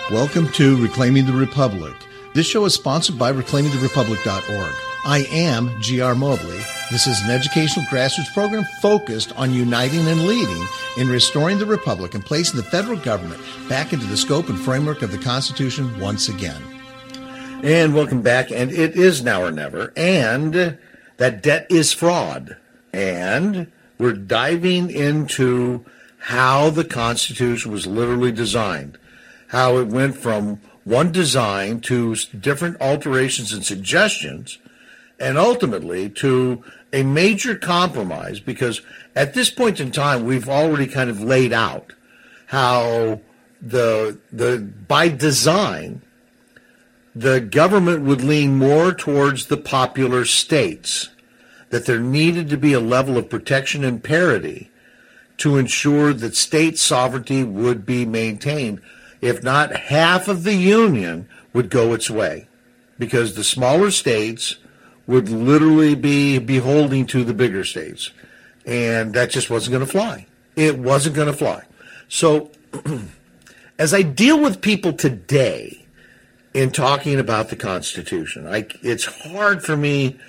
Welcome to Reclaiming the Republic. This show is sponsored by ReclaimingTheRepublic.org. I am G.R. Mobley. This is an educational grassroots program focused on uniting and leading in restoring the Republic and placing the federal government back into the scope and framework of the Constitution once again. And welcome back. And it is now or never. And that debt is fraud. And we're diving into how the Constitution was literally designed, how it went from one design to different alterations and suggestions, and ultimately to a major compromise, because at this point in time, we've already kind of laid out how by design, the government would lean more towards the popular states, that there needed to be a level of protection and parity to ensure that state sovereignty would be maintained. If not, half of the Union would go its way, because the smaller states would literally be beholden to the bigger states. And that just wasn't going to fly. It wasn't going to fly. So as I deal with people today in talking about the Constitution, it's hard for me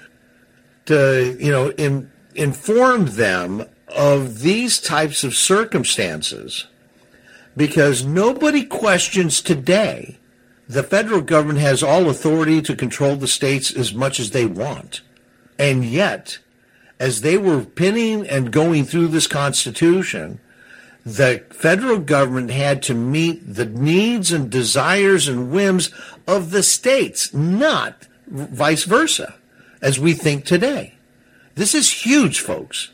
to, inform them of these types of circumstances, because nobody questions today the federal government has all authority to control the states as much as they want. And yet, as they were pinning and going through this Constitution, the federal government had to meet the needs and desires and whims of the states, not vice versa, as we think today. This is huge, folks.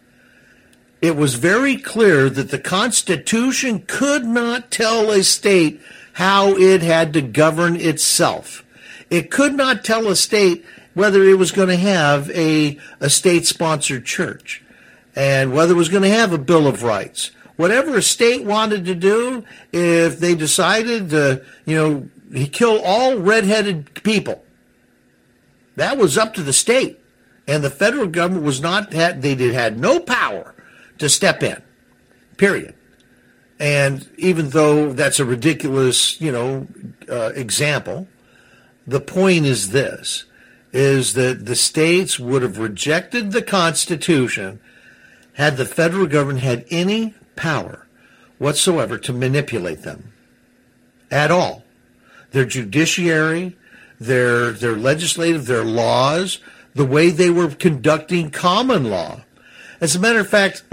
It was very clear that the Constitution could not tell a state how it had to govern itself. It could not tell a state whether it was going to have a state-sponsored church and whether it was going to have a Bill of Rights. Whatever a state wanted to do, if they decided to, kill all redheaded people, that was up to the state. And the federal government had no power to step in, period. And even though that's a ridiculous, example, the point is this, is that the states would have rejected the Constitution had the federal government had any power whatsoever to manipulate them at all. Their judiciary, their legislative, their laws, the way they were conducting common law. As a matter of fact,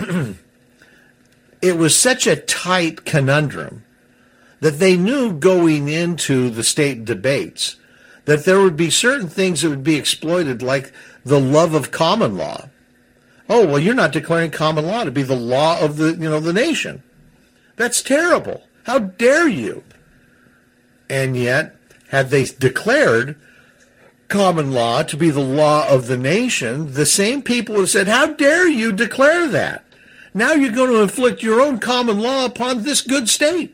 it was such a tight conundrum that they knew going into the state debates that there would be certain things that would be exploited, like the love of common law. Oh, well, you're not declaring common law to be the law of the nation. That's terrible. How dare you? And yet, had they declared common law to be the law of the nation, the same people would have said, how dare you declare that? Now you're going to inflict your own common law upon this good state.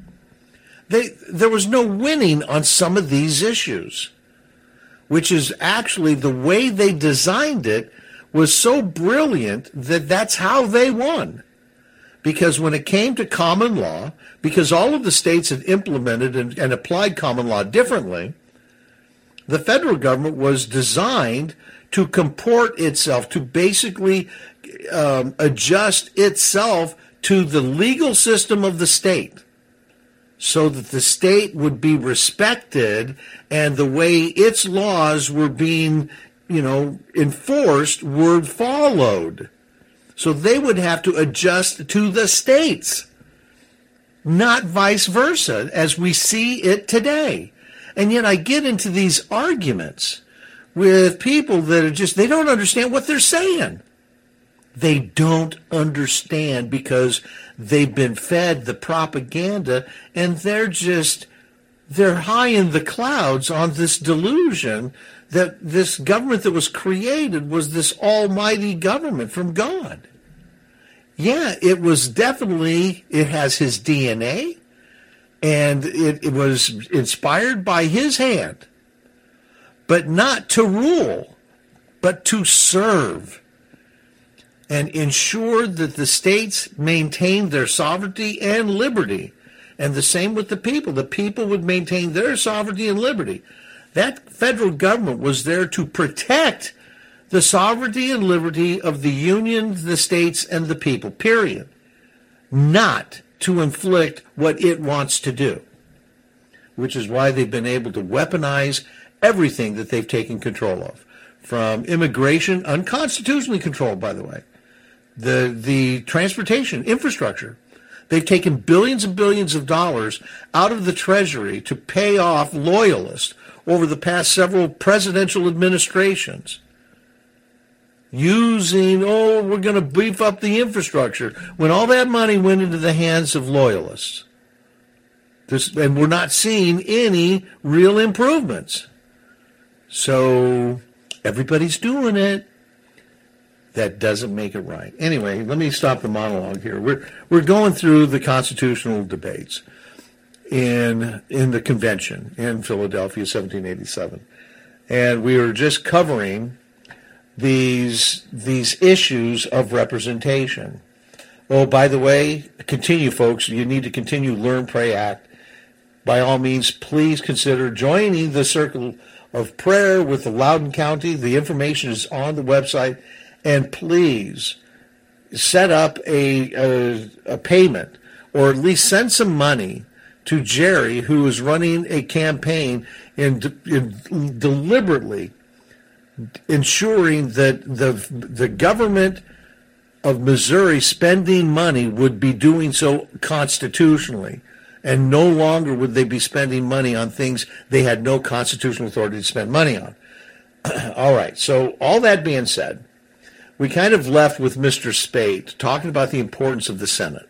There was no winning on some of these issues, which is actually the way they designed it was so brilliant that that's how they won. Because when it came to common law, because all of the states had implemented and applied common law differently, the federal government was designed to comport itself, to basically adjust itself to the legal system of the state so that the state would be respected and the way its laws were being, enforced were followed. So they would have to adjust to the states, not vice versa, as we see it today. And yet I get into these arguments with people that they don't understand what they're saying. They don't understand because they've been fed the propaganda and they're high in the clouds on this delusion that this government that was created was this almighty government from God. Yeah, it was definitely, it has his DNA, and it was inspired by his hand, but not to rule, but to serve and ensure that the states maintain their sovereignty and liberty, And the same with the people. The people would maintain their sovereignty and liberty. That federal government was there to protect the sovereignty and liberty of the Union, the states, and the people, period. Not to inflict what it wants to do, which is why they've been able to weaponize everything that they've taken control of. From immigration, unconstitutionally controlled, by the way, the transportation, infrastructure. They've taken billions and billions of dollars out of the Treasury to pay off loyalists over the past several presidential administrations. Using, we're going to beef up the infrastructure, when all that money went into the hands of loyalists. And we're not seeing any real improvements. So everybody's doing it. That doesn't make it right. Anyway, let me stop the monologue here. We're going through the constitutional debates in the convention in Philadelphia, 1787. And we were just covering these issues of representation. Oh, by the way, continue, folks. You need to continue Learn, Pray, Act. By all means, please consider joining the Circle of Prayer with the Loudoun County. The information is on the website. And please set up a payment, or at least send some money to Jerry, who is running a campaign in deliberately ensuring that the government of Missouri spending money would be doing so constitutionally, and no longer would they be spending money on things they had no constitutional authority to spend money on. All right, so all that being said, we kind of left with Mr. Spate talking about the importance of the Senate.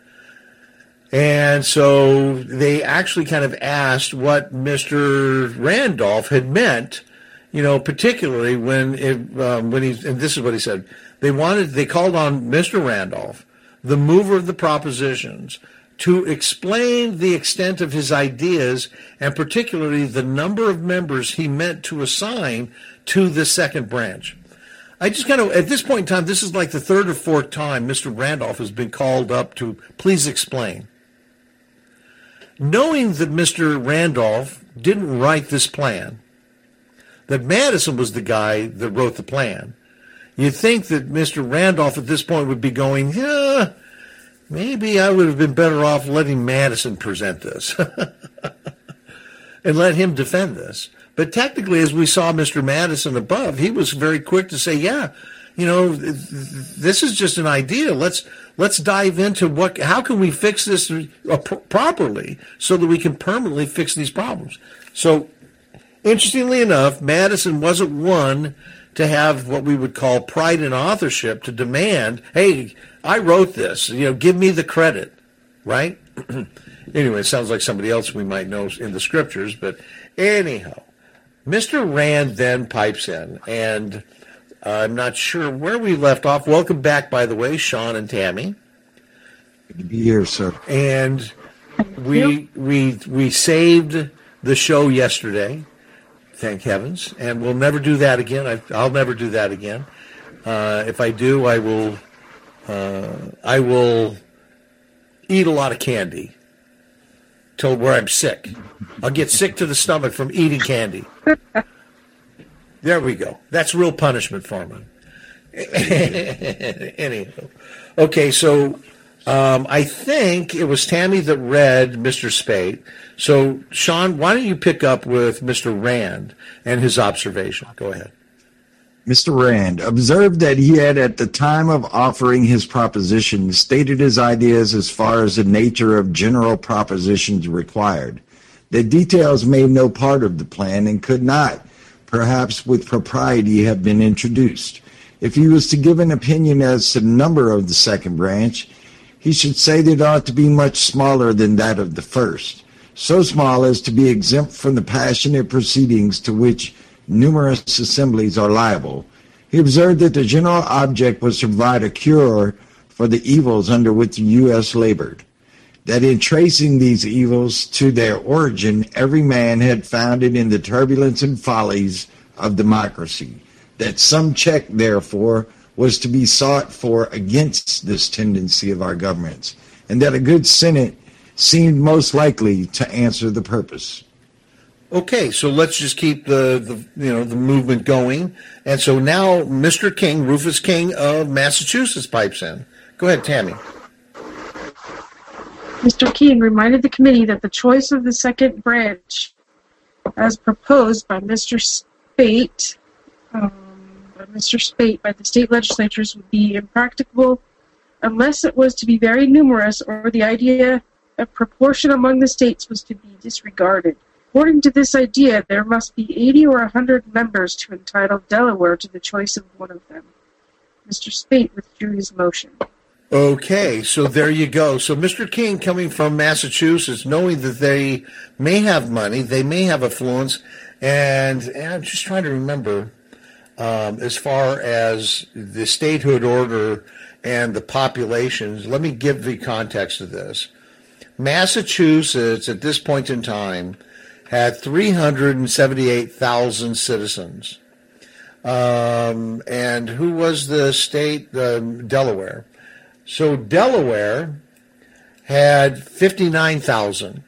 And so they actually kind of asked what Mr. Randolph had meant, particularly when he, and this is what he said, they called on Mr. Randolph, the mover of the propositions, to explain the extent of his ideas and particularly the number of members he meant to assign to the second branch. I just kind of, at this point in time, this is like the third or fourth time Mr. Randolph has been called up to please explain. Knowing that Mr. Randolph didn't write this plan, that Madison was the guy that wrote the plan, you'd think that Mr. Randolph at this point would be going, maybe I would have been better off letting Madison present this and let him defend this. But technically, as we saw Mr. Madison above, he was very quick to say, this is just an idea. Let's dive into how can we fix this properly so that we can permanently fix these problems. So, interestingly enough, Madison wasn't one to have what we would call pride in authorship, to demand, hey, I wrote this, give me the credit, right? Anyway, it sounds like somebody else we might know in the scriptures, but anyhow. Mr. Rand then pipes in, and I'm not sure where we left off. Welcome back, by the way, Sean and Tammy. Good to be here, sir. And we saved the show yesterday, thank heavens, and we'll never do that again. I'll never do that again. If I do, I will eat a lot of candy till where I'm sick. I'll get sick to the stomach from eating candy. There we go. That's real punishment for me. Anyhow. Okay, so I think it was Tammy that read Mr. Spate. So, Sean, why don't you pick up with Mr. Rand and his observation? Go ahead. Mr. Rand observed that he had, at the time of offering his proposition, stated his ideas as far as the nature of general propositions required. The details made no part of the plan and could not, perhaps with propriety, have been introduced. If he was to give an opinion as to the number of the second branch, he should say that it ought to be much smaller than that of the first, so small as to be exempt from the passionate proceedings to which numerous assemblies are liable. He observed that the general object was to provide a cure for the evils under which the U.S. labored, that in tracing these evils to their origin, every man had found it in the turbulence and follies of democracy, that some check, therefore, was to be sought for against this tendency of our governments, and that a good Senate seemed most likely to answer the purpose. Okay, so let's just keep the movement going. And so now Mr. King, Rufus King of Massachusetts, pipes in. Go ahead, Tammy. Mr. King reminded the committee that the choice of the second branch, as proposed by Mr. Spate, by the state legislatures, would be impracticable unless it was to be very numerous or the idea of proportion among the states was to be disregarded. According to this idea, there must be 80 or 100 members to entitle Delaware to the choice of one of them. Mr. Spate withdrew his motion. Okay, so there you go. So Mr. King, coming from Massachusetts, knowing that they may have money, they may have affluence, and I'm just trying to remember, as far as the statehood order and the populations, let me give the context of this. Massachusetts, at this point in time, had 378,000 citizens. And who was the state? Delaware. So Delaware had 59,000.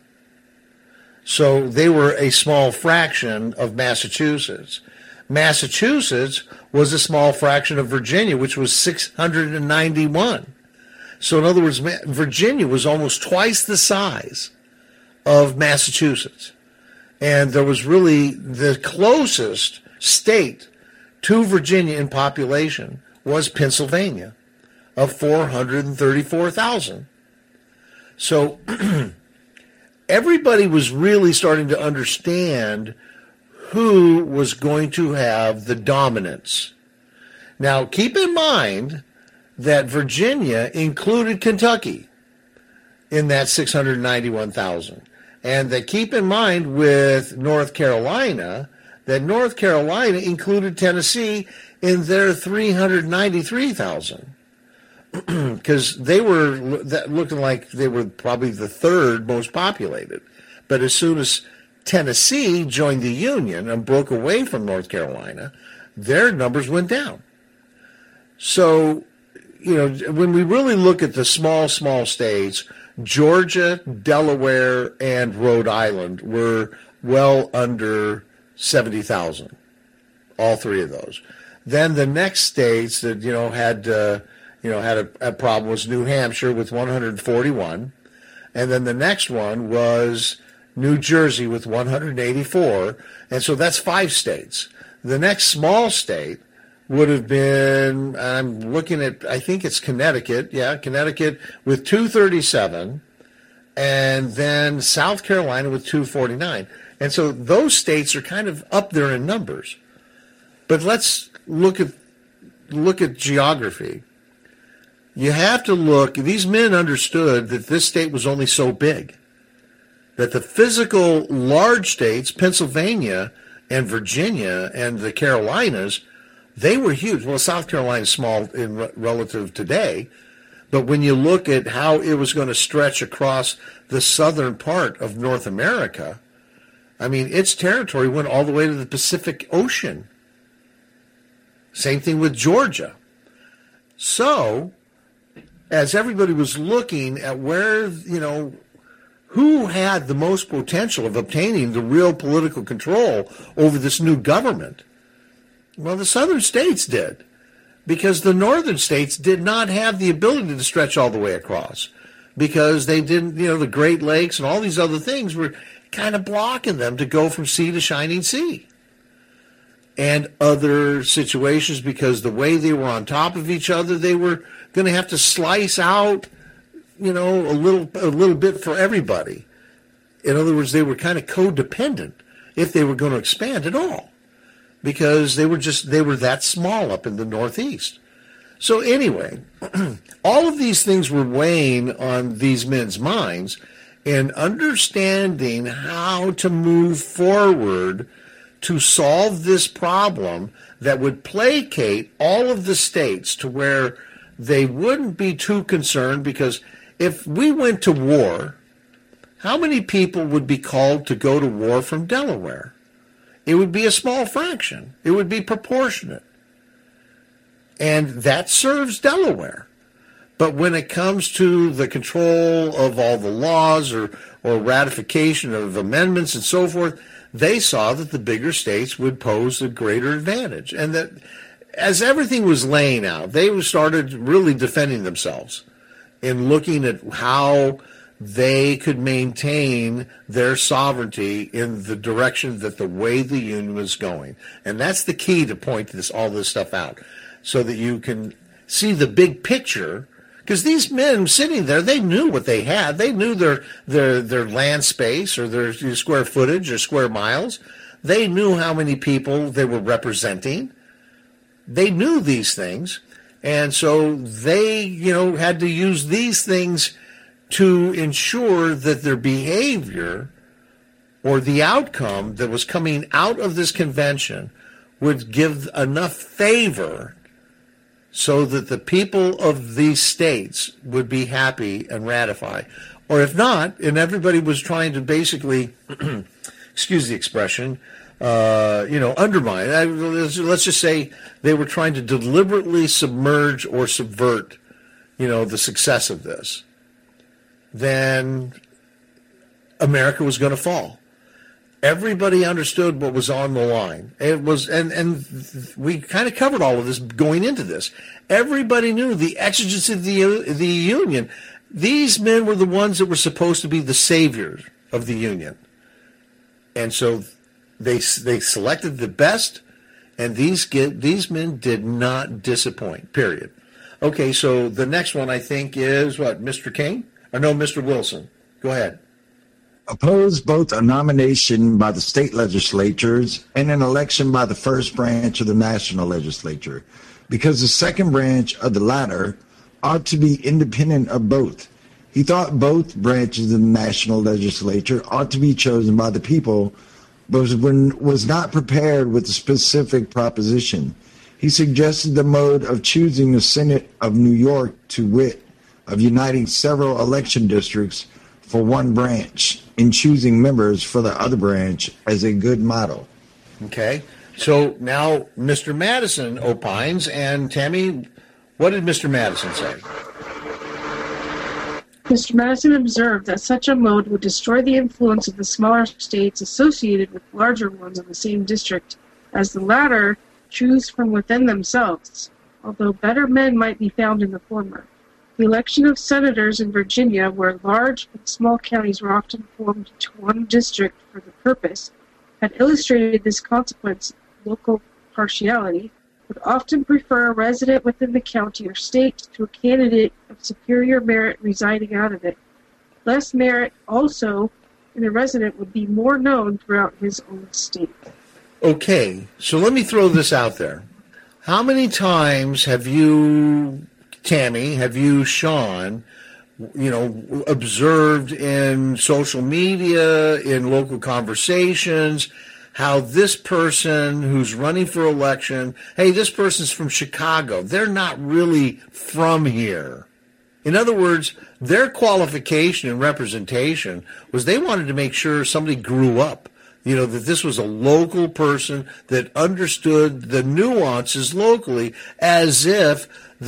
So they were a small fraction of Massachusetts. Massachusetts was a small fraction of Virginia, which was 691. So in other words, Virginia was almost twice the size of Massachusetts. And there was really the closest state to Virginia in population was Pennsylvania of 434,000. So everybody was really starting to understand who was going to have the dominance. Now, keep in mind that Virginia included Kentucky in that 691,000. And that keep in mind with North Carolina, that North Carolina included Tennessee in their 393,000. Because they were looking like they were probably the third most populated. But as soon as Tennessee joined the Union and broke away from North Carolina, their numbers went down. So, when we really look at the small states, Georgia, Delaware, and Rhode Island were well under 70,000, all three of those. Then the next states that had a problem was New Hampshire with 141, and then the next one was New Jersey with 184, and so that's 5 states. The next small state would have been, I'm looking at, I think it's Connecticut. Yeah, Connecticut with 237, and then South Carolina with 249. And so those states are kind of up there in numbers. But let's look at geography. You have to look, these men understood that this state was only so big, that the physical large states, Pennsylvania and Virginia and the Carolinas, they were huge. Well, South Carolina is small in relative today, but when you look at how it was going to stretch across the southern part of North America, I mean, its territory went all the way to the Pacific Ocean. Same thing with Georgia. So, as everybody was looking at where, who had the most potential of obtaining the real political control over this new government, well, the southern states did, because the northern states did not have the ability to stretch all the way across, because they didn't, the Great Lakes and all these other things were kind of blocking them to go from sea to shining sea. And other situations, because the way they were on top of each other, they were going to have to slice out, a little bit for everybody. In other words, they were kind of codependent if they were going to expand at all, because they were that small up in the Northeast. So anyway, all of these things were weighing on these men's minds, and understanding how to move forward to solve this problem that would placate all of the states to where they wouldn't be too concerned, because if we went to war, how many people would be called to go to war from Delaware? It would be a small fraction. It would be proportionate. And that serves Delaware. But when it comes to the control of all the laws or ratification of amendments and so forth, they saw that the bigger states would pose a greater advantage. And that as everything was laying out, they started really defending themselves in looking at how they could maintain their sovereignty in the direction that the way the Union was going. And that's the key to point all this stuff out, so that you can see the big picture. Because these men sitting there, they knew what they had. They knew their land space or their square footage or square miles. They knew how many people they were representing. They knew these things. And so they, had to use these things to ensure that their behavior or the outcome that was coming out of this convention would give enough favor so that the people of these states would be happy and ratify. Or if not, and everybody was trying to basically, excuse the expression, undermine. Let's just say they were trying to deliberately submerge or subvert, the success of this. Then America was going to fall. Everybody understood what was on the line. It was, and we kind of covered all of this going into this. Everybody knew the exigency of the Union. These men were the ones that were supposed to be the saviors of the Union. And so they selected the best, and these men did not disappoint, period. Okay, so the next one I think is what, Mr. King? Or no, Mr. Wilson. Go ahead. Opposed both a nomination by the state legislatures and an election by the first branch of the national legislature, because the second branch of the latter ought to be independent of both. He thought both branches of the national legislature ought to be chosen by the people, but was not prepared with a specific proposition. He suggested the mode of choosing the Senate of New York, to wit, of uniting several election districts for one branch in choosing members for the other branch as a good model. Okay, so now Mr. Madison opines, and Tammy, what did Mr. Madison say? Mr. Madison observed that such a mode would destroy the influence of the smaller states associated with larger ones of the same district, as the latter choose from within themselves, although better men might be found in the former. The election of senators in Virginia, where large and small counties were often formed into one district for the purpose, had illustrated this consequence. Local partiality would often prefer a resident within the county or state to a candidate of superior merit residing out of it. Less merit also in a resident would be more known throughout his own state. Okay, so let me throw this out there. How many times have you, Tammy, Sean, observed in social media, in local conversations, how this person who's running for election, hey, this person's from Chicago. They're not really from here. In other words, their qualification and representation was they wanted to make sure somebody grew up, that this was a local person that understood the nuances locally, as if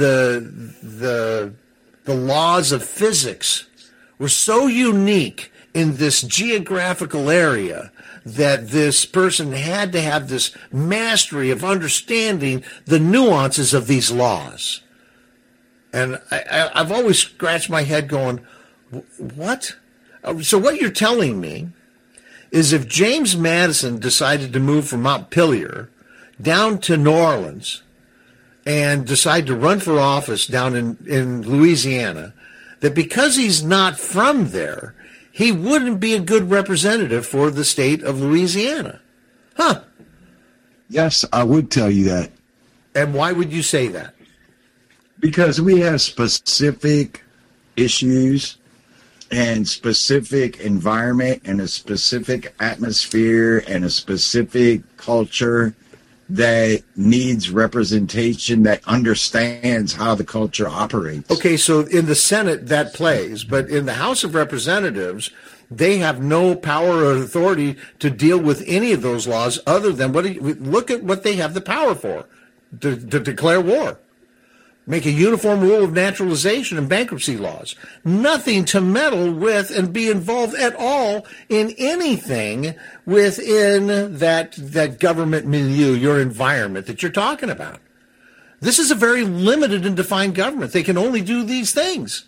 the laws of physics were so unique in this geographical area that this person had to have this mastery of understanding the nuances of these laws. And I've always scratched my head going, what? So what you're telling me is if James Madison decided to move from Montpelier down to New Orleans and decide to run for office down in Louisiana, that because he's not from there, he wouldn't be a good representative for the state of Louisiana. Huh. Yes, I would tell you that. And why would you say that? Because we have specific issues and specific environment and a specific atmosphere and a specific culture that needs representation, that understands how the culture operates. Okay, so in the Senate that plays, but in the House of Representatives, they have no power or authority to deal with any of those laws other than look at what they have the power for, to declare war. Make a uniform rule of naturalization and bankruptcy laws. Nothing to meddle with and be involved at all in anything within that government milieu, your environment that you're talking about. This is a very limited and defined government. They can only do these things.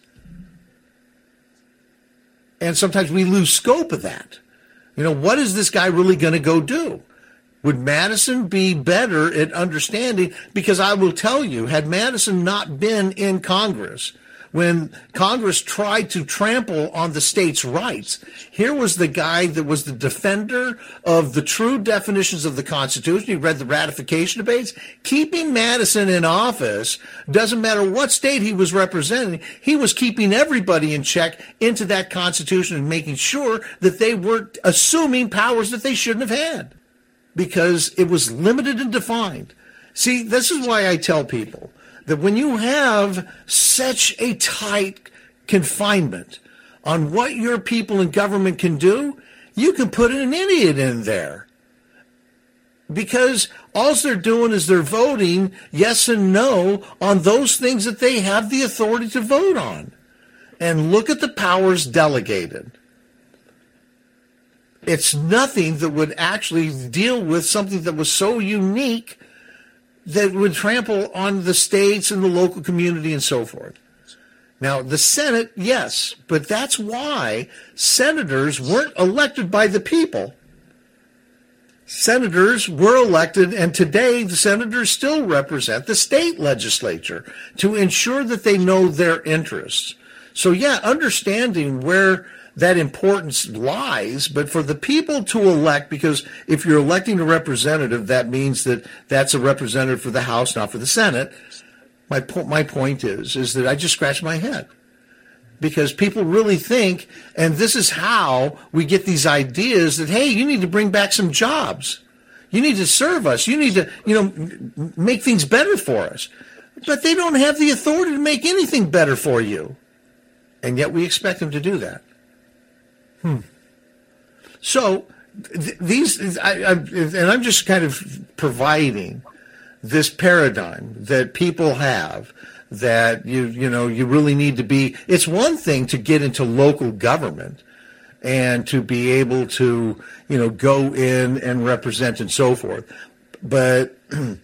And sometimes we lose scope of that. What is this guy really going to go do? Would Madison be better at understanding? Because I will tell you, had Madison not been in Congress, when Congress tried to trample on the states' rights, here was the guy that was the defender of the true definitions of the Constitution. He read the ratification debates. Keeping Madison in office, doesn't matter what state he was representing, he was keeping everybody in check into that Constitution and making sure that they weren't assuming powers that they shouldn't have had, because it was limited and defined. See, this is why I tell people that when you have such a tight confinement on what your people in government can do, you can put an idiot in there. Because all they're doing is they're voting yes and no on those things that they have the authority to vote on. And look at the powers delegated. It's nothing that would actually deal with something that was so unique that would trample on the states and the local community and so forth. Now, the Senate, yes, but that's why senators weren't elected by the people. Senators were elected, and today the senators still represent the state legislature to ensure that they know their interests. So, yeah, understanding where that importance lies, but for the people to elect, because if you're electing a representative, that means that that's a representative for the House, not for the Senate. My point is that I just scratch my head, because people really think, and this is how we get these ideas that, hey, you need to bring back some jobs. You need to serve us. You need to, make things better for us. But they don't have the authority to make anything better for you. And yet we expect them to do that. So I'm just kind of providing this paradigm that people have, that you really need to be. It's one thing to get into local government and to be able to go in and represent and so forth, but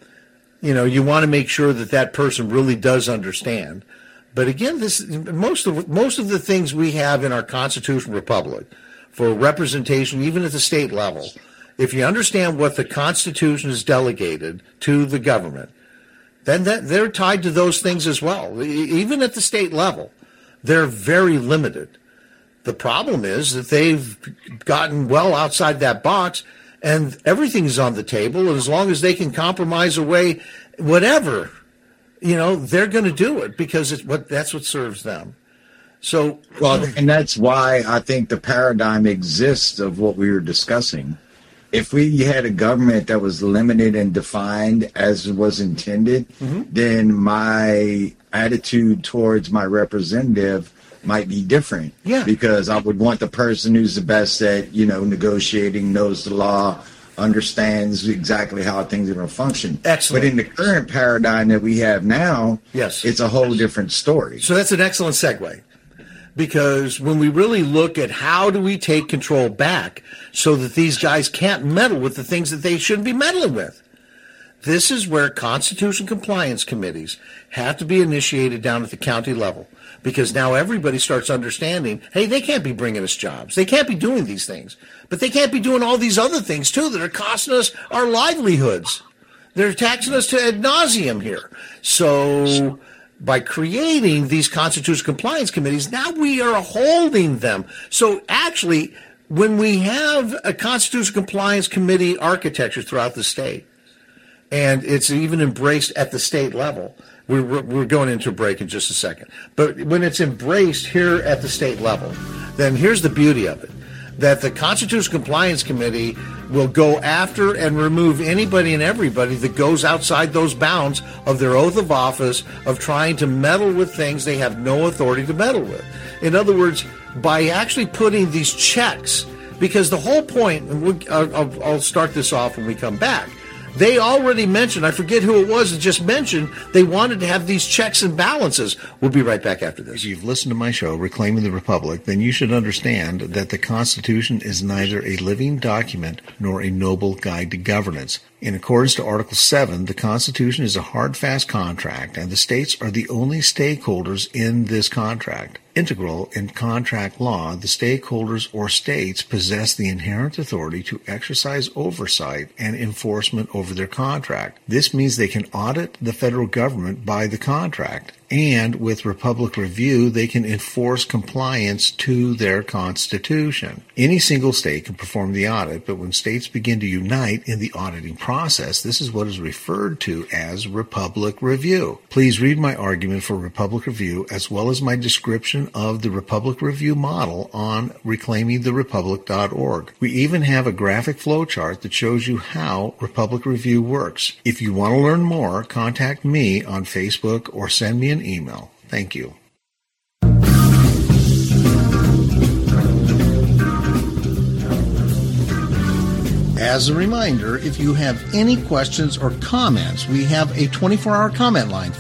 you want to make sure that that person really does understand. But again, most of the things we have in our constitutional republic for representation, even at the state level, if you understand what the Constitution is delegated to the government, then they're tied to those things as well. Even at the state level, they're very limited. The problem is that they've gotten well outside that box, and everything's on the table, and as long as they can compromise away whatever, they're going to do it, because that's what serves them. So, well, and that's why I think the paradigm exists of what we were discussing. If we had a government that was limited and defined as was intended, then my attitude towards my representative might be different. Yeah. Because I would want the person who's the best at, negotiating, knows the law, understands exactly how things are going to function. Excellent. But in the current paradigm that we have now, yes, it's a whole different story. So that's an excellent segue. Because when we really look at how do we take control back so that these guys can't meddle with the things that they shouldn't be meddling with, this is where Constitution compliance committees have to be initiated down at the county level. Because now everybody starts understanding, hey, they can't be bringing us jobs. They can't be doing these things. But they can't be doing all these other things, too, that are costing us our livelihoods. They're taxing us to ad nauseum here. So by creating these Constitution compliance committees, now we are holding them. So actually, when we have a Constitution compliance committee architecture throughout the state, and it's even embraced at the state level, we're going into a break in just a second, but when it's embraced here at the state level, then here's the beauty of it, that the Constitution Compliance Committee will go after and remove anybody and everybody that goes outside those bounds of their oath of office of trying to meddle with things they have no authority to meddle with. In other words, by actually putting these checks, because the whole point, and I'll start this off when we come back, They already mentioned, I forget who it was that just mentioned, they wanted to have these checks and balances. We'll be right back after this. If you've listened to my show, Reclaiming the Republic, then you should understand that the Constitution is neither a living document nor a noble guide to governance. In accordance to Article 7, the Constitution is a hard, fast contract, and the states are the only stakeholders in this contract. Integral in contract law, the stakeholders or states possess the inherent authority to exercise oversight and enforcement over their contract. This means they can audit the federal government by the contract, and with Republic Review, they can enforce compliance to their Constitution. Any single state can perform the audit, but when states begin to unite in the auditing process, this is what is referred to as Republic Review. Please read my argument for Republic Review as well as my description of the Republic Review model on reclaimingtherepublic.org. We even have a graphic flowchart that shows you how Republic Review works. If you want to learn more, contact me on Facebook or send me an email. Thank you. As a reminder, if you have any questions or comments, we have a 24-hour comment line,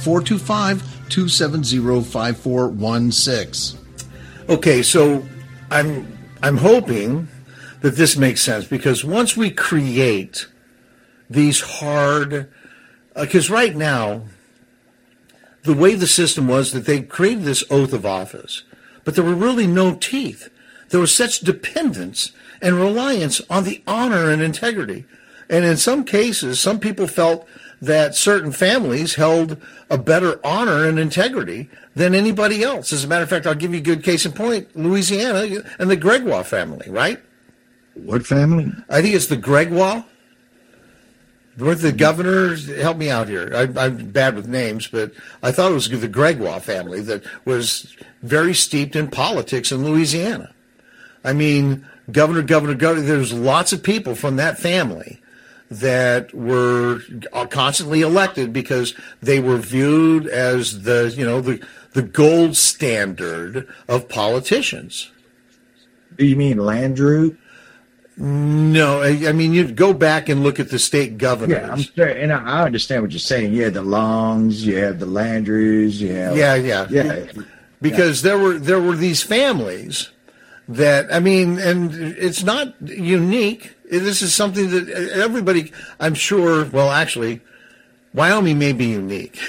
425-270-5416. Okay, so I'm hoping that this makes sense, because once we create these hard, because right now, the way the system was that they created this oath of office, but there were really no teeth. There was such dependence and reliance on the honor and integrity. And in some cases, some people felt that certain families held a better honor and integrity than anybody else. As a matter of fact, I'll give you a good case in point, Louisiana and the Gregoire family, right? What family? I think it's the Gregoire. Weren't the governors? Help me out here. I'm bad with names, but I thought it was the Gregoire family that was very steeped in politics in Louisiana. I mean, governor, there's lots of people from that family that were constantly elected because they were viewed as the gold standard of politicians. Do you mean Landrieu? No, I mean, you go back and look at the state governors. Yeah, I'm sure, and I understand what you're saying. You have the Longs, you have the Landrieux, you have yeah. Because there were these families that, I mean, and it's not unique. This is something that everybody, I'm sure. Well, actually, Wyoming may be unique,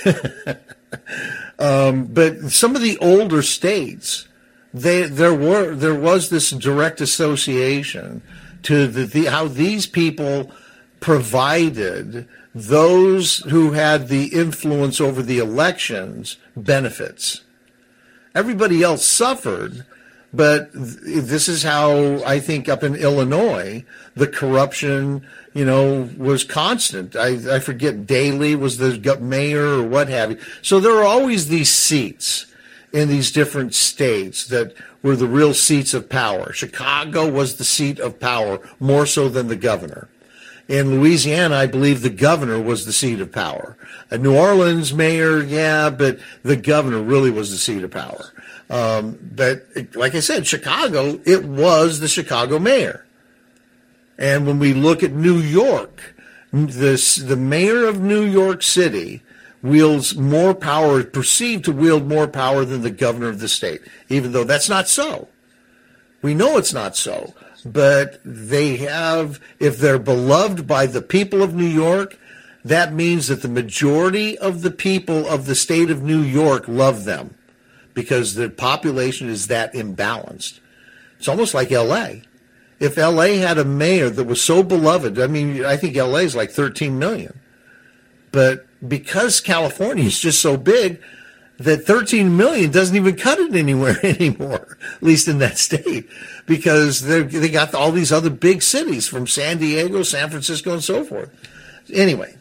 but some of the older states, there was this direct association to how these people provided those who had the influence over the elections benefits. Everybody else suffered, but this is how I think up in Illinois, the corruption, was constant. I forget, Daley was the mayor or what have you. So there are always these seats in these different states that were the real seats of power. Chicago was the seat of power more so than the governor. In Louisiana, I believe the governor was the seat of power. New Orleans mayor, yeah, but the governor really was the seat of power. But like I said, Chicago, it was the Chicago mayor. And when we look at New York, the mayor of New York City wields more power, perceived to wield more power than the governor of the state, even though that's not so. We know it's not so, but they have, if they're beloved by the people of New York, that means that the majority of the people of the state of New York love them because the population is that imbalanced. It's almost like L.A. If L.A. had a mayor that was so beloved, I mean, I think L.A. is like 13 million, but because California is just so big that 13 million doesn't even cut it anywhere anymore, at least in that state, because they got all these other big cities from San Diego, San Francisco, and so forth. Anyway,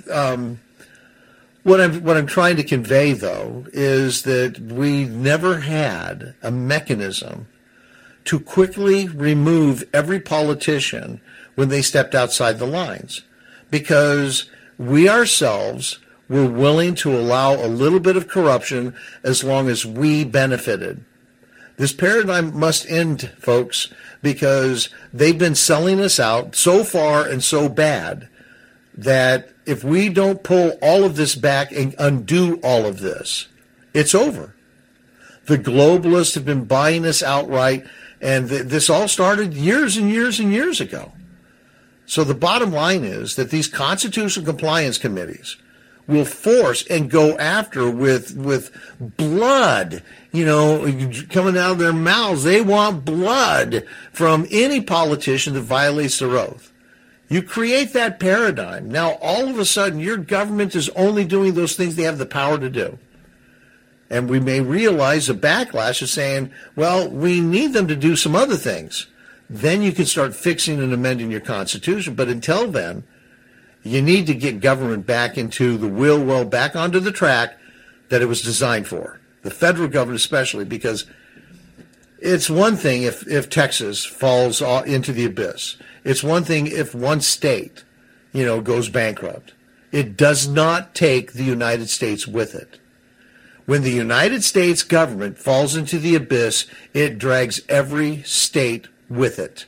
what I'm trying to convey, though, is that we never had a mechanism to quickly remove every politician when they stepped outside the lines, because we ourselves were willing to allow a little bit of corruption as long as we benefited. This paradigm must end, folks, because they've been selling us out so far and so bad. that if we don't pull all of this back and undo all of this, it's over. The globalists have been buying us outright, and this all started years and years and years ago. So the bottom line is that these constitutional compliance committees will force and go after with blood, coming out of their mouths. They want blood from any politician that violates their oath. You create that paradigm. Now, all of a sudden, your government is only doing those things they have the power to do. And we may realize the backlash is saying, well, we need them to do some other things. Then you can start fixing and amending your Constitution. But until then, you need to get government back into the wheel, back onto the track that it was designed for. The federal government especially, because it's one thing if Texas falls into the abyss. It's one thing if one state, goes bankrupt. It does not take the United States with it. When the United States government falls into the abyss, it drags every state with it.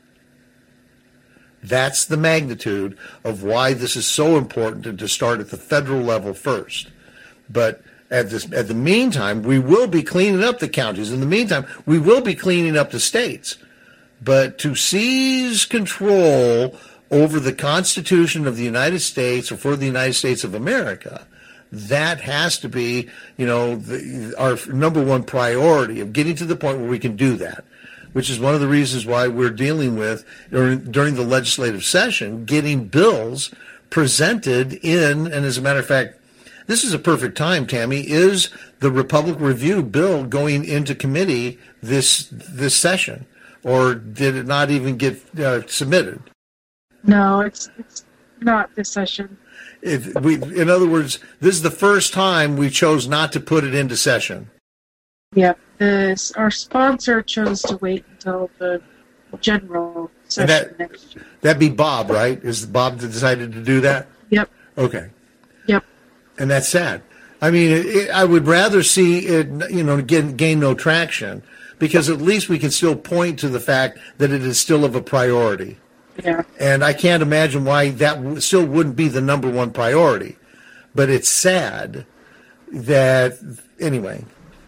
That's the magnitude of why this is so important to start at the federal level first. But at the meantime, we will be cleaning up the counties. In the meantime, we will be cleaning up the states. But to seize control over the Constitution of the United States or for the United States of America, that has to be, our number one priority of getting to the point where we can do that, which is one of the reasons why we're dealing with, during the legislative session, getting bills presented in, and as a matter of fact, this is a perfect time, Tammy, is the Republic Review bill going into committee this session, or did it not even get submitted? No, it's not this session. In other words, this is the first time we chose not to put it into session. Yep. Our sponsor chose to wait until the general session next year. That'd be Bob, right? Is Bob that decided to do that? Yep. Okay. Yep. And that's sad. I mean, I would rather see it, gain no traction, because at least we can still point to the fact that it is still of a priority. Yeah. And I can't imagine why that still wouldn't be the number one priority. But it's sad that, anyway,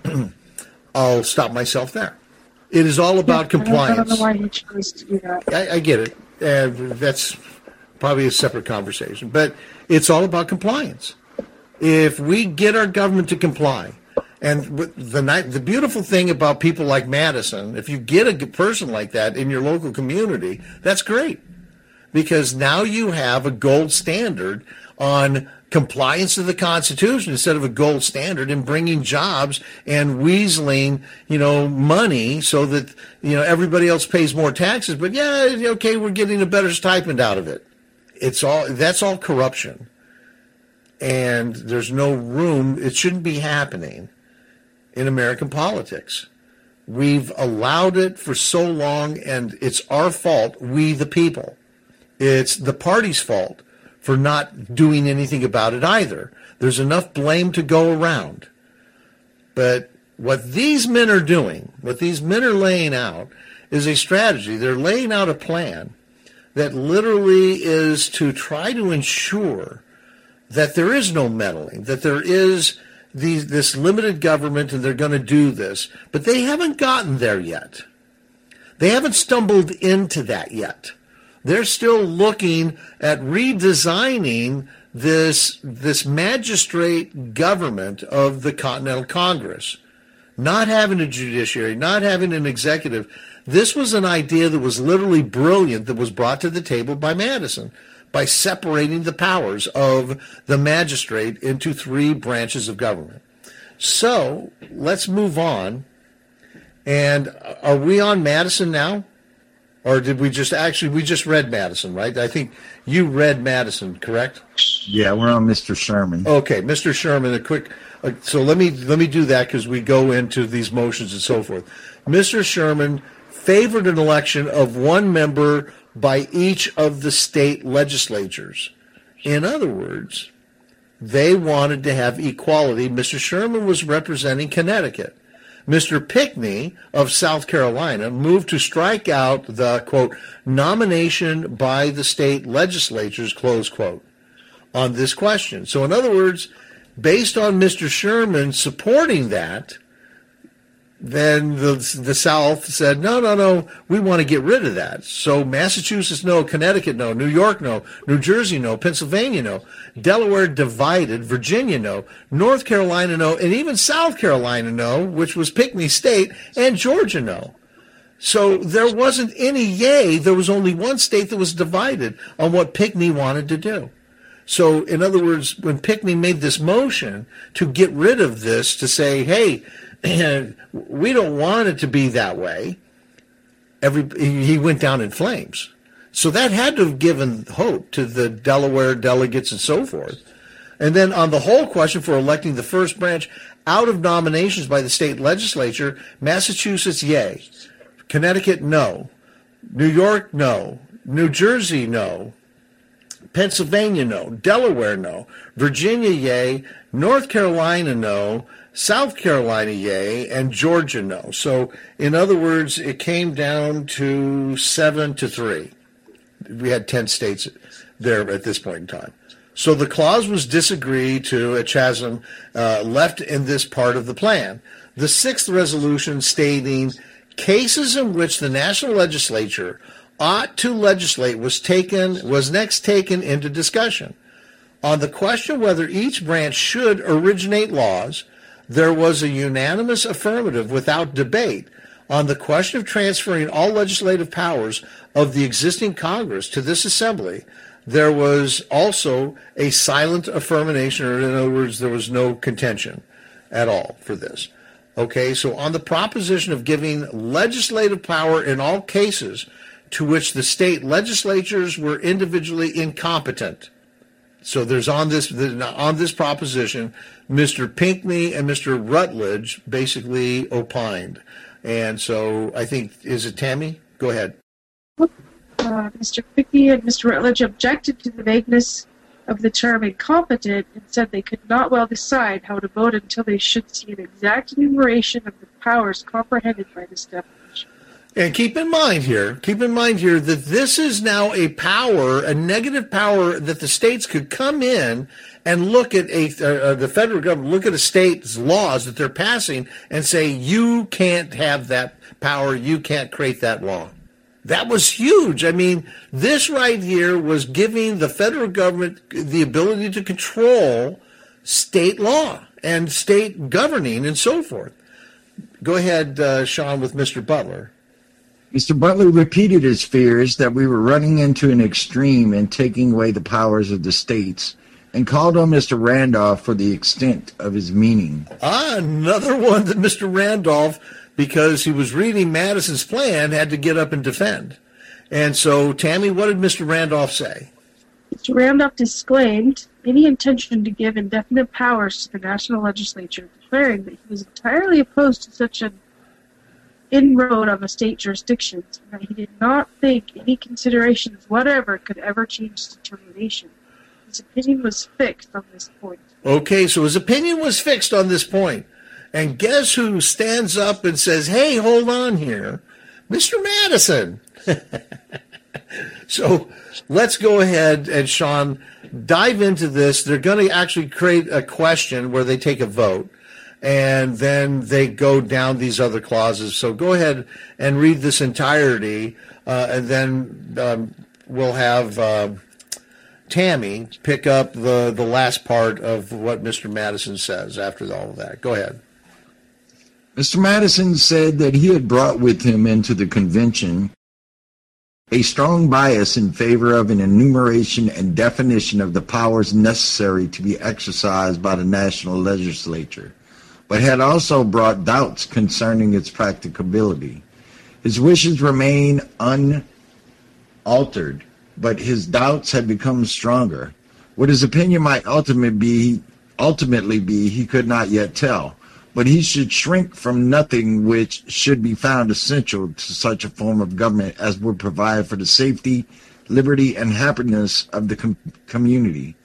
I'll stop myself there. It is all about compliance. I don't know why he chose to do that. I get it. That's probably a separate conversation. But it's all about compliance. If we get our government to comply, and the beautiful thing about people like Madison, if you get a person like that in your local community, that's great. Because now you have a gold standard on compliance to the Constitution instead of a gold standard in bringing jobs and weaseling, money so that, everybody else pays more taxes. But yeah, okay, we're getting a better stipend out of it. That's all corruption. And there's no room, it shouldn't be happening in American politics. We've allowed it for so long, and it's our fault, we the people. It's the party's fault for not doing anything about it either. There's enough blame to go around. But what these men are doing, what these men are laying out, is a strategy. They're laying out a plan that literally is to try to ensure that there is no meddling, that there is this limited government, and they're going to do this. But they haven't gotten there yet. They haven't stumbled into that yet. They're still looking at redesigning this magistrate government of the Continental Congress, not having a judiciary, not having an executive. This was an idea that was literally brilliant, that was brought to the table by Madison, by separating the powers of the magistrate into three branches of government. So let's move on. And are we on Madison now? Or did we just read Madison, right? I think you read Madison, correct? Yeah, we're on Mr. Sherman. Okay, Mr. Sherman, so let me do that because we go into these motions and so forth. Mr. Sherman favored an election of one member by each of the state legislatures. In other words, they wanted to have equality. Mr. Sherman was representing Connecticut. Mr. Pinckney of South Carolina moved to strike out the, quote, nomination by the state legislatures, close quote, on this question. So in other words, based on Mr. Sherman supporting that, then the South said, no, we want to get rid of that. So Massachusetts, no. Connecticut, no. New York, no. New Jersey, no. Pennsylvania, no. Delaware divided. Virginia, no. North Carolina, no. And even South Carolina, no, which was Pinckney's state, and Georgia, no. So there wasn't any yay. There was only one state that was divided on what Pinckney wanted to do. So, in other words, when Pinckney made this motion to get rid of this, to say, hey, we don't want it to be that way, he went down in flames. So that had to have given hope to the Delaware delegates and so forth. And then on the whole question for electing the first branch out of nominations by the state legislature, Massachusetts, yay. Connecticut, no. New York, no. New Jersey, no. Pennsylvania, no. Delaware, no. Virginia, yay. North Carolina, no. South Carolina, yay. And Georgia, no. So, in other words, it came down to 7-3. We had 10 states there at this point in time. So the clause was disagreed to at Chatham, left in this part of the plan. The sixth resolution stating cases in which the national legislature ought to legislate was next taken into discussion. On the question whether each branch should originate laws, there was a unanimous affirmative without debate. On the question of transferring all legislative powers of the existing Congress to this assembly, there was also a silent affirmation, or in other words, there was no contention at all for this. Okay, so on the proposition of giving legislative power in all cases to which the state legislatures were individually incompetent. So there's on this proposition, Mr. Pinckney and Mr. Rutledge basically opined. And so I think, is it Tammy? Go ahead. Mr. Pinckney and Mr. Rutledge objected to the vagueness of the term incompetent and said they could not well decide how to vote until they should see an exact enumeration of the powers comprehended by this definition. And keep in mind here that this is now a power, a negative power that the states could come in and look at the federal government, look at a state's laws that they're passing and say, you can't have that power, you can't create that law. That was huge. I mean, this right here was giving the federal government the ability to control state law and state governing and so forth. Go ahead, Sean, with Mr. Butler. Mr. Butler repeated his fears that we were running into an extreme in taking away the powers of the states and called on Mr. Randolph for the extent of his meaning. Another one that Mr. Randolph, because he was reading Madison's plan, had to get up and defend. And so, Tammy, what did Mr. Randolph say? Mr. Randolph disclaimed any intention to give indefinite powers to the national legislature, declaring that he was entirely opposed to such an inroad on the state jurisdictions, and that he did not think any considerations whatever could ever change his determination. His opinion was fixed on this point. Okay, so his opinion was fixed on this point. And guess who stands up and says, hey, hold on here? Mr. Madison. So let's go ahead and, Sean, dive into this. They're going to actually create a question where they take a vote, and then they go down these other clauses. So go ahead and read this entirety, and then we'll have Tammy pick up the last part of what Mr. Madison says after all of that. Go ahead. Mr. Madison said that he had brought with him into the convention a strong bias in favor of an enumeration and definition of the powers necessary to be exercised by the national legislature, but had also brought doubts concerning its practicability. His wishes remain unaltered, but his doubts had become stronger. What his opinion might ultimately be, he could not yet tell, but he should shrink from nothing which should be found essential to such a form of government as would provide for the safety, liberty, and happiness of the community.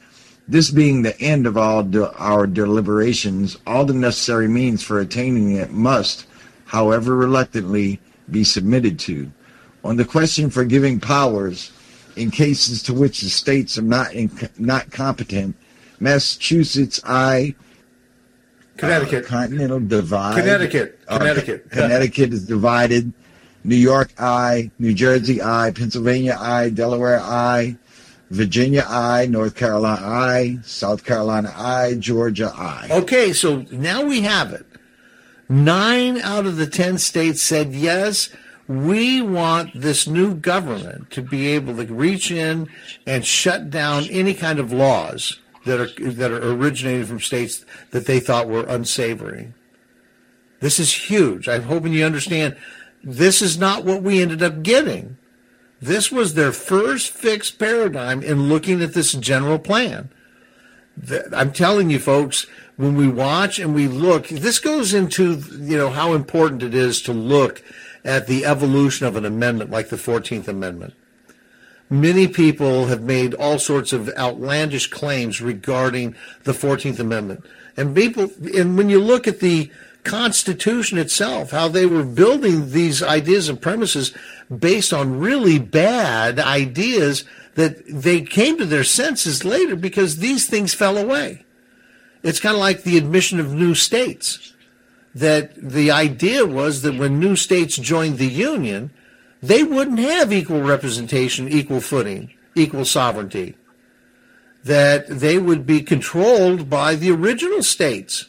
This being the end of all our deliberations, all the necessary means for attaining it must, however reluctantly, be submitted to. On the question for giving powers in cases to which the states are not competent, Massachusetts, Connecticut. Continental divide. Connecticut is divided. New York, New Jersey, Pennsylvania, Delaware, Virginia, North Carolina, South Carolina, Georgia, Okay, so now we have it. 9 out of the 10 states said yes. We want this new government to be able to reach in and shut down any kind of laws that are originated from states that they thought were unsavory. This is huge. I'm hoping you understand. This is not what we ended up getting. This was their first fixed paradigm in looking at this general plan. I'm telling you, folks, when we watch and we look, this goes into, how important it is to look at the evolution of an amendment like the 14th Amendment. Many people have made all sorts of outlandish claims regarding the 14th Amendment. And when you look at the Constitution itself, how they were building these ideas and premises based on really bad ideas, that they came to their senses later because these things fell away. It's kind of like the admission of new states. That the idea was that when new states joined the Union, they wouldn't have equal representation, equal footing, equal sovereignty. That they would be controlled by the original states.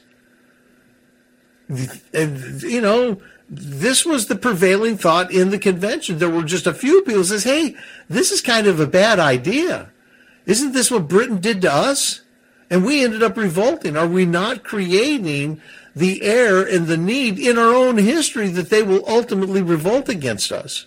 And, this was the prevailing thought in the convention. There were just a few people who says, hey, this is kind of a bad idea. Isn't this what Britain did to us? And we ended up revolting. Are we not creating the air and the need in our own history that they will ultimately revolt against us?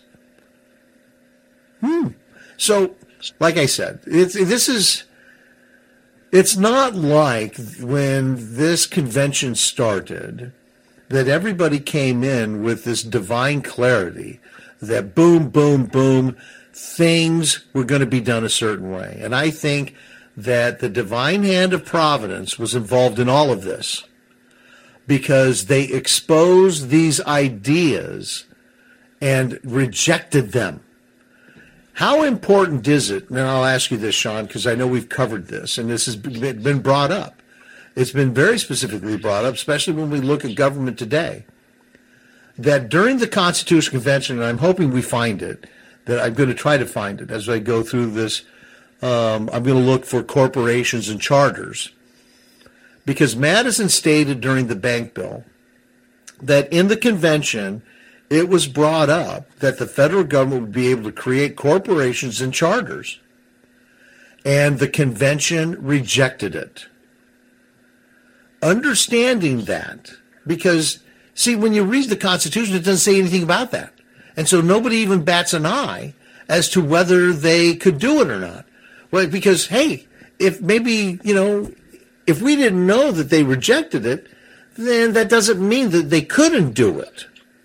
So, like I said, it's not like when this convention started that everybody came in with this divine clarity that boom, boom, boom, things were going to be done a certain way. And I think that the divine hand of providence was involved in all of this because they exposed these ideas and rejected them. How important is it, and I'll ask you this, Sean, because I know we've covered this, and this has been brought up. It's been very specifically brought up, especially when we look at government today, that during the Constitutional Convention, and I'm hoping we find it, that I'm going to try to find it as I go through this, I'm going to look for corporations and charters. Because Madison stated during the bank bill that in the convention, it was brought up that the federal government would be able to create corporations and charters. And the convention rejected it. Understanding that, because, see, when you read the Constitution, it doesn't say anything about that. And so nobody even bats an eye as to whether they could do it or not. Well, because, hey, if maybe, if we didn't know that they rejected it, then that doesn't mean that they couldn't do it.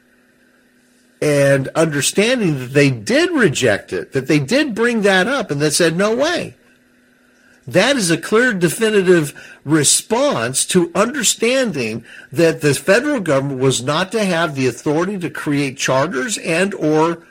And understanding that they did reject it, that they did bring that up and that said, no way. That is a clear, definitive response to understanding that the federal government was not to have the authority to create charters and or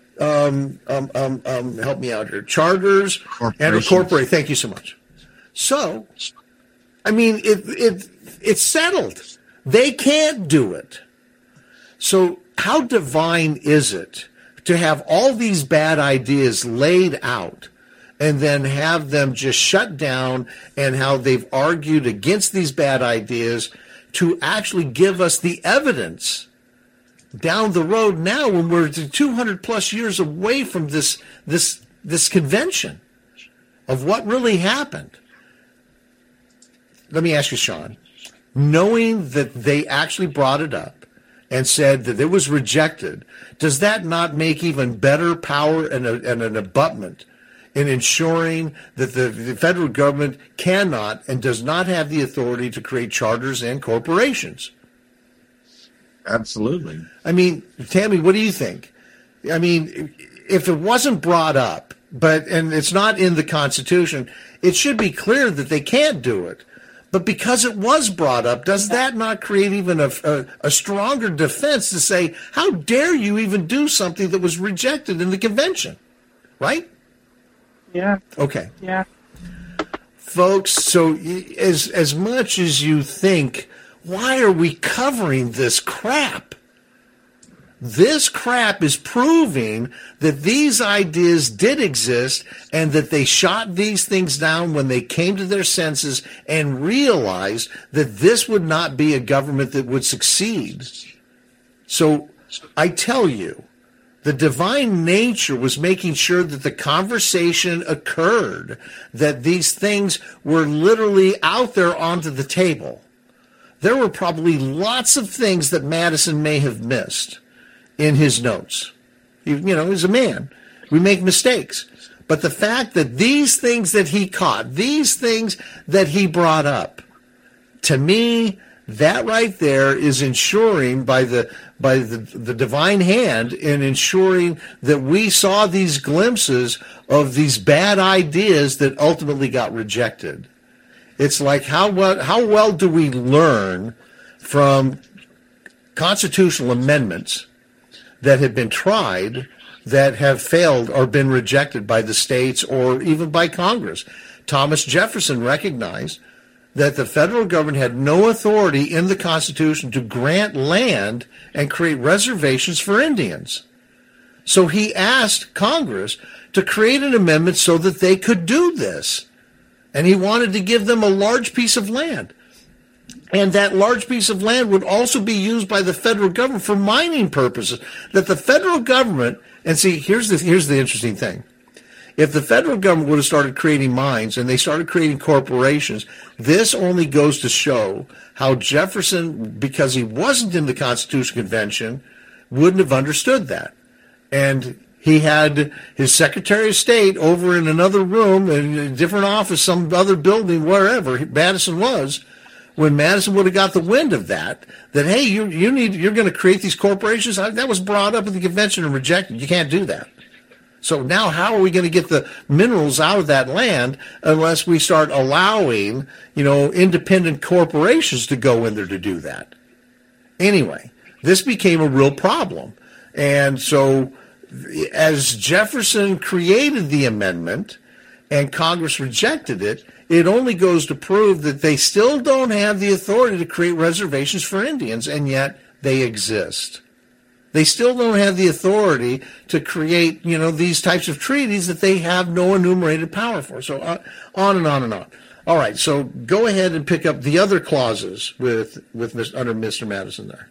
help me out here, charters and or corporate. Thank you so much. So, I mean, it's settled. They can't do it. So how divine is it to have all these bad ideas laid out and then have them just shut down, and how they've argued against these bad ideas to actually give us the evidence down the road now when we're 200 plus years away from this convention of what really happened. Let me ask you, Sean, knowing that they actually brought it up and said that it was rejected, does that not make even better power and an abutment in ensuring that the federal government cannot and does not have the authority to create charters and corporations? Absolutely. I mean, Tammy, what do you think? I mean, if it wasn't brought up, and it's not in the Constitution. It should be clear that they can't do it. But because it was brought up, does that not create even a stronger defense to say, how dare you even do something that was rejected in the convention? Right? Yeah. Okay. Yeah. Folks, so as much as you think, why are we covering this crap? This crap is proving that these ideas did exist and that they shot these things down when they came to their senses and realized that this would not be a government that would succeed. So I tell you, the divine nature was making sure that the conversation occurred, that these things were literally out there onto the table. There were probably lots of things that Madison may have missed in his notes. He's a man. We make mistakes. But the fact that these things that he caught, these things that he brought up, to me, that right there is ensuring by the divine hand in ensuring that we saw these glimpses of these bad ideas that ultimately got rejected. It's like how well do we learn from constitutional amendments that have been tried, that have failed or been rejected by the states or even by Congress? Thomas Jefferson recognized that the federal government had no authority in the Constitution to grant land and create reservations for Indians. So he asked Congress to create an amendment so that they could do this. And he wanted to give them a large piece of land. And that large piece of land would also be used by the federal government for mining purposes. That the federal government, and see, here's the interesting thing. If the federal government would have started creating mines and they started creating corporations, this only goes to show how Jefferson, because he wasn't in the Constitutional Convention, wouldn't have understood that. And he had his Secretary of State over in another room, in a different office, some other building, wherever Madison was. When Madison would have got the wind of that, hey, you're going to create these corporations. That was brought up at the convention and rejected. You can't do that. So now how are we going to get the minerals out of that land unless we start allowing, independent corporations to go in there to do that? Anyway, this became a real problem. And so as Jefferson created the amendment and Congress rejected it, it only goes to prove that they still don't have the authority to create reservations for Indians, and yet they exist. They still don't have the authority to create, these types of treaties that they have no enumerated power for. So on and on and on. All right, so go ahead and pick up the other clauses with under Mr. Madison there.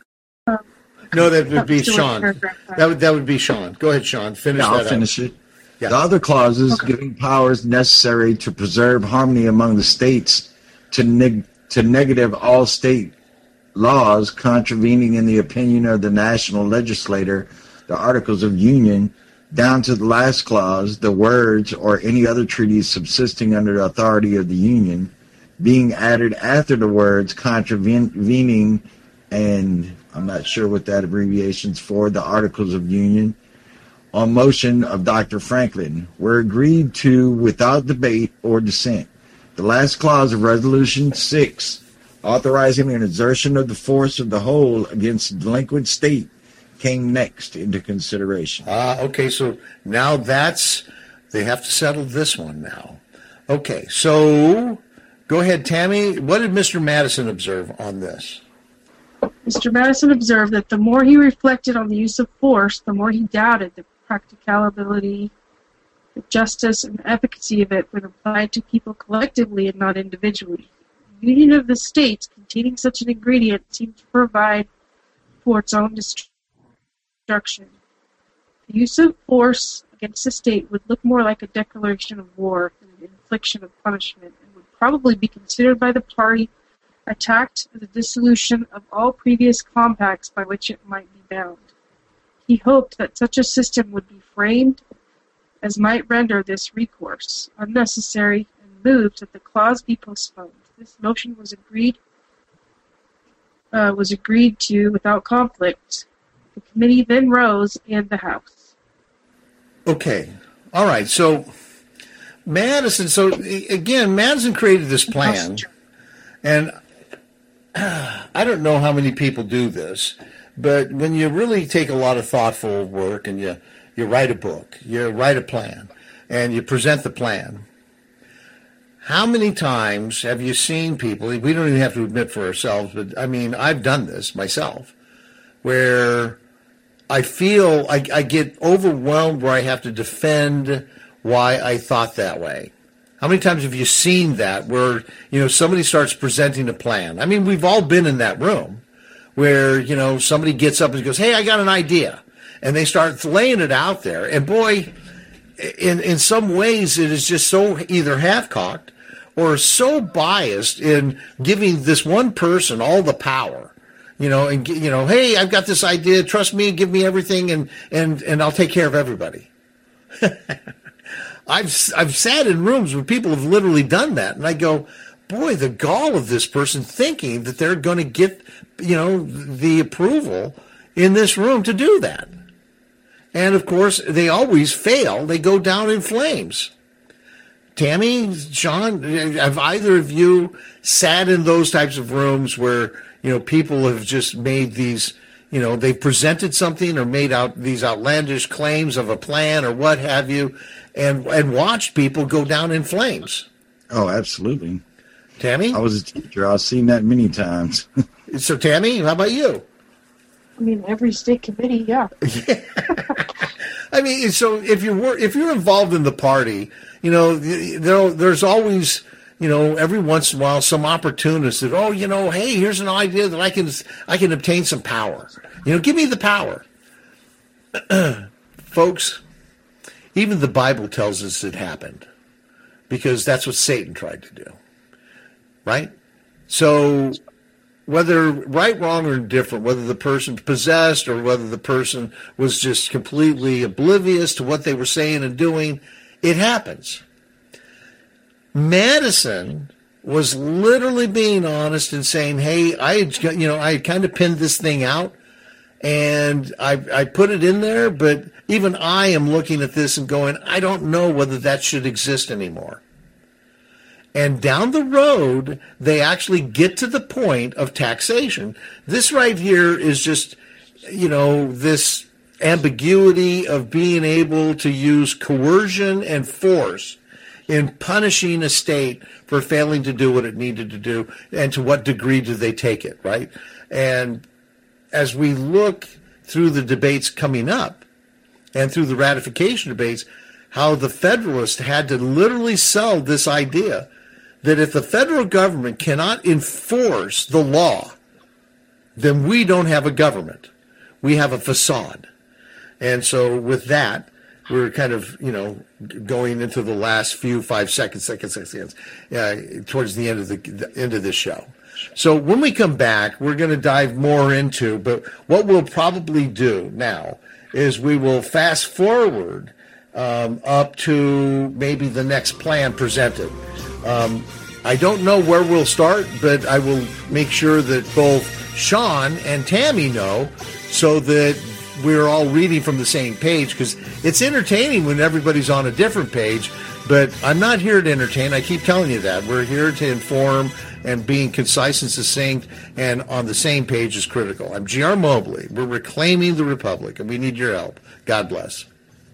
No, that would be Sean. That would be Sean. Go ahead, Sean. Finish that. I'll finish it. Yeah. The other clauses giving powers necessary to preserve harmony among the states to negative all state laws contravening in the opinion of the national legislator, the Articles of Union, down to the last clause, the words or any other treaties subsisting under the authority of the Union, being added after the words contravening, and I'm not sure what that abbreviation's for, the Articles of Union, on motion of Dr. Franklin, were agreed to without debate or dissent. The last clause of Resolution 6, authorizing an exertion of the force of the whole against a delinquent state, came next into consideration. Okay, so now they have to settle this one now. Okay, so go ahead, Tammy. What did Mr. Madison observe on this? Mr. Madison observed that the more he reflected on the use of force, the more he doubted the practicability, the justice, and the efficacy of it when applied to people collectively and not individually. The union of the states containing such an ingredient seemed to provide for its own destruction. The use of force against the state would look more like a declaration of war than an infliction of punishment, and would probably be considered by the party attacked as a dissolution of all previous compacts by which it might be bound. He hoped that such a system would be framed as might render this recourse unnecessary, and moved that the clause be postponed. This motion was agreed to without conflict. The committee then rose, and the House. Okay, All right, so Madison, Madison created this plan, and I don't know how many people do this, but when you really take a lot of thoughtful work and you write a book, you write a plan, and you present the plan, how many times have you seen people, we don't even have to admit for ourselves, but I mean, I've done this myself, where I feel I get overwhelmed where I have to defend why I thought that way. How many times have you seen that where, somebody starts presenting a plan? I mean, we've all been in that room where, somebody gets up and goes, hey, I got an idea. And they start laying it out there. And boy, in some ways it is just so either half-cocked or so biased in giving this one person all the power, hey, I've got this idea, trust me, give me everything, and I'll take care of everybody. I've sat in rooms where people have literally done that, and I go, boy, the gall of this person thinking that they're going to get, the approval in this room to do that. And, of course, they always fail. They go down in flames. Tammy, Sean, have either of you sat in those types of rooms where, people have just made these, they've presented something or made out these outlandish claims of a plan or what have you, and watched people go down in flames? Oh, absolutely. Tammy? I was a teacher. I've seen that many times. So, Tammy, how about you? I mean, every state committee, yeah. I mean, so if you're involved in the party, there's always, every once in a while some opportunist that, hey, here's an idea that I can obtain some power. Give me the power. Folks, even the Bible tells us it happened because that's what Satan tried to do. Right? So whether right, wrong, or indifferent, whether the person possessed or whether the person was just completely oblivious to what they were saying and doing, it happens. Madison was literally being honest and saying, hey, I had kind of pinned this thing out and I put it in there, but even I am looking at this and going, I don't know whether that should exist anymore. And down the road, they actually get to the point of taxation. This right here is just, this ambiguity of being able to use coercion and force in punishing a state for failing to do what it needed to do, and to what degree do they take it, right? And as we look through the debates coming up and through the ratification debates, how the Federalists had to literally sell this idea that if the federal government cannot enforce the law, then we don't have a government. We have a facade. And so with that, we're kind of, going into the last few 5 seconds, towards the end of this show. So when we come back, we're going to dive more into, but what we'll probably do now is we will fast forward up to maybe the next plan presented. I don't know where we'll start, but I will make sure that both Sean and Tammy know so that we're all reading from the same page, because it's entertaining when everybody's on a different page, but I'm not here to entertain. I keep telling you that. We're here to inform, and being concise and succinct and on the same page is critical. I'm G.R. Mobley. We're reclaiming the Republic, and we need your help. God bless.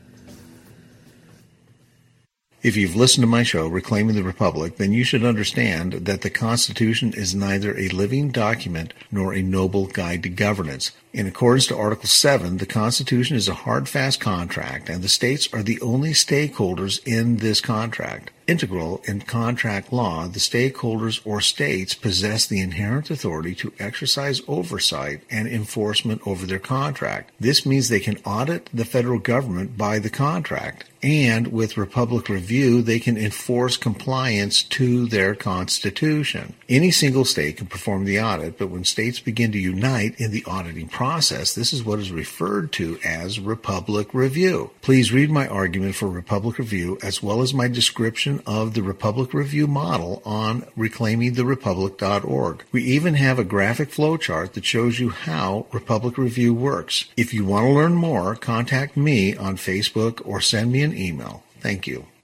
If you've listened to my show, Reclaiming the Republic, then you should understand that the Constitution is neither a living document nor a noble guide to governance. In accordance to Article 7, the Constitution is a hard, fast contract, and the states are the only stakeholders in this contract. Integral in contract law, the stakeholders or states possess the inherent authority to exercise oversight and enforcement over their contract. This means they can audit the federal government by the contract, and with Republic Review, they can enforce compliance to their Constitution. Any single state can perform the audit, but when states begin to unite in the auditing process, this is what is referred to as Republic Review. Please read my argument for Republic Review as well as my description of the Republic Review model on reclaimingtherepublic.org. We even have a graphic flowchart that shows you how Republic Review works. If you want to learn more, contact me on Facebook or send me an email. Thank you.